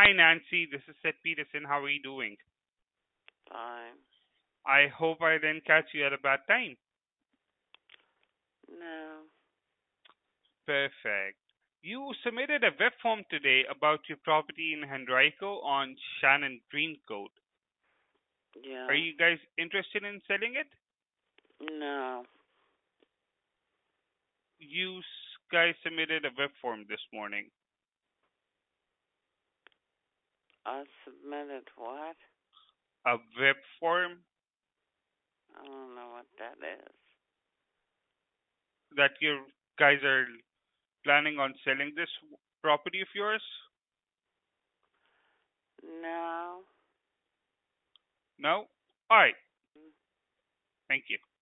Hi, Nancy. This is Seth Peterson. How are you doing? Fine. I hope I didn't catch you at a bad time. No. Perfect. You submitted a web form today about your property in Henrico on Shannon Green Court. Are Yeah. you guys interested in selling it? No. Guys submitted a web form this morning. I submitted what? A web form I don't know what that is. that you guys are planning on selling this property of yours? No. No? All right. Thank you.